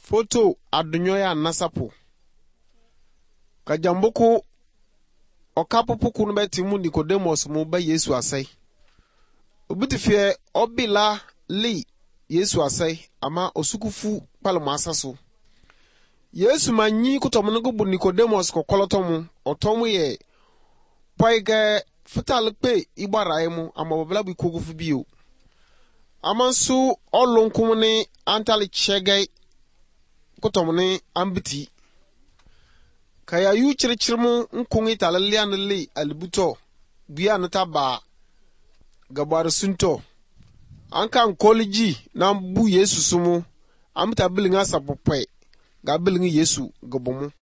Foto adunyo ya nasapo. Kajambuku okapupuku nbeti mu Nicodemus mu ba Yesu asai. Obutifie obila li Yesu asai ama osukufu palma asaso. Yesu manyi kutomunugu bu Nicodemus ko kolotomu otomu ye poige futalpe ibaraimu ama babla bi kogufu biyo. Amansu olunkumuni antali chegay kutomuni ambiti. Kaya yu chirichirimu nkungi talalian li alibuto biya nataba gabar sunto. Anka nkoliji na mbu Yesu sumu amta bilinga sapope ga bilinga Yesu gabomu.